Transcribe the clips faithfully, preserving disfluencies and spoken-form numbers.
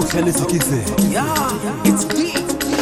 Charlie Sikize. Yeah, it's me.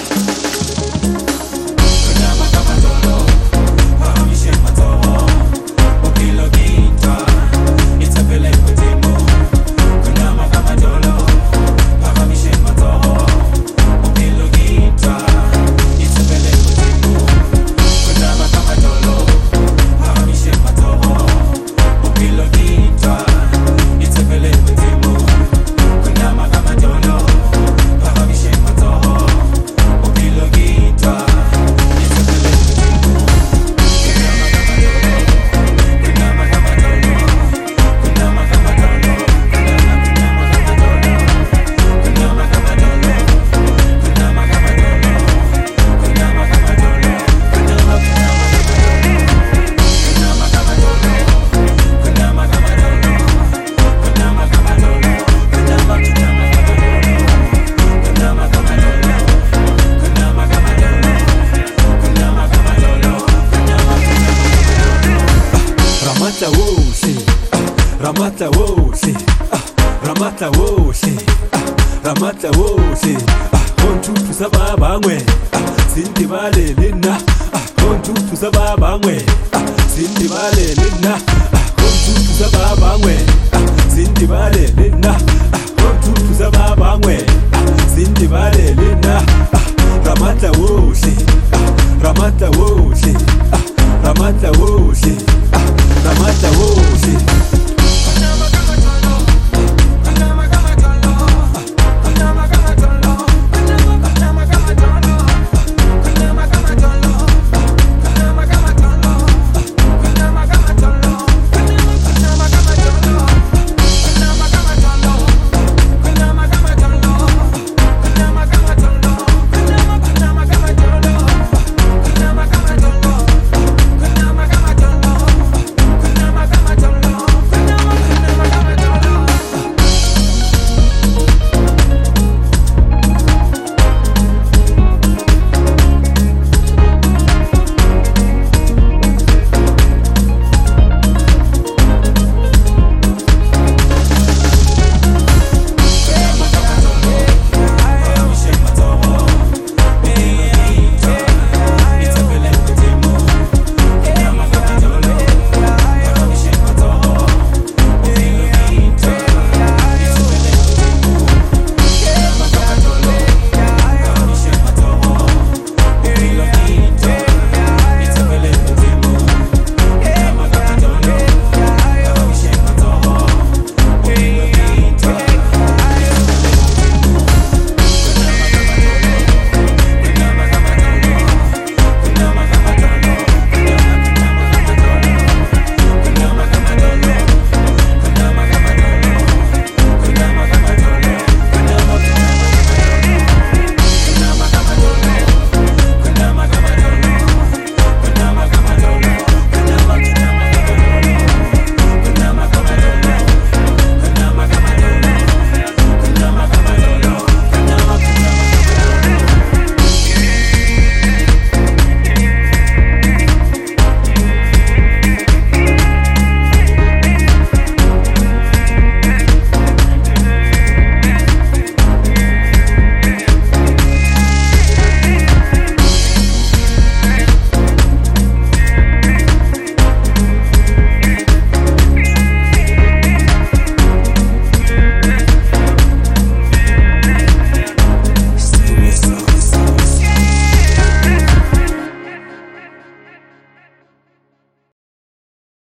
Ramata woshi, Ramata woshi, Ramata woshi, Ramata woshi. Kontu tusaba bangwe, sindi vale lina. Kontu tusaba bangwe, sindi vale lina. Kontu tusaba bangwe, sindi vale lina. Kontu tusaba bangwe, sindi vale lina. Ramata woshi, Ramata woshi, Ramata woshi. Ramata woshi.